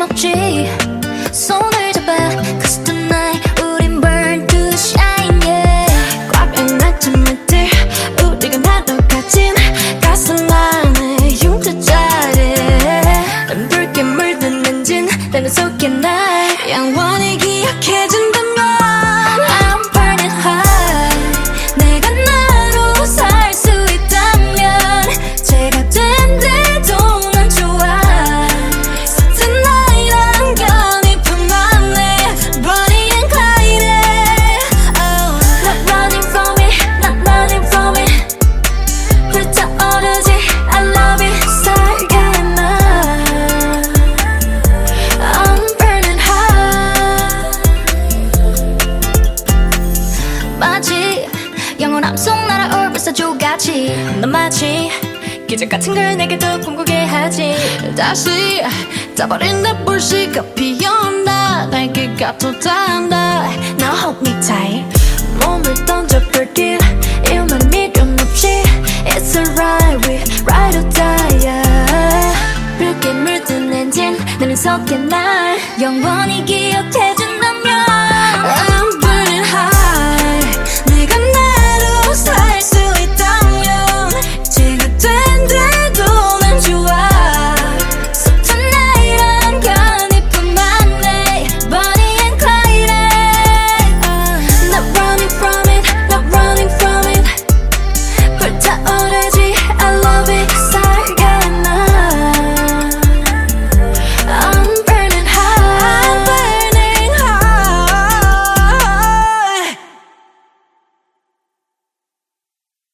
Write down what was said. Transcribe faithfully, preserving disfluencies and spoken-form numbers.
거침없이 손을 잡아 Cause tonight 우린 burn to shine yeah. 꽉 맺힌 멘트 우리가 나눠 가진 가슴 안에 흉터자리 난 붉게 물든 엔진 나는 속에 날 영원히 기억해준다면 I'm burning high 내가 나로 살 수 있다면 제가 된대도 난 좋아 So tonight 안견이 품안에 Bonnie and Clyde oh. Not running from it, not running from it 불타오르지 I love it 살게 나 I'm burning high 마치 영원함 속 날아올 불사조같이 넌 마치 기적 같은 걸 내게도 꿈꾸게 하지 다시 타버린 내 불씨가 피어온다 날개가 돋아온다 Now hold me tight 몸을 던져볼길 이유만 미련 없이 It's alright we ride or die yeah. 붉게 물든 엔진 나는 속에 날 영원히 기억해준다면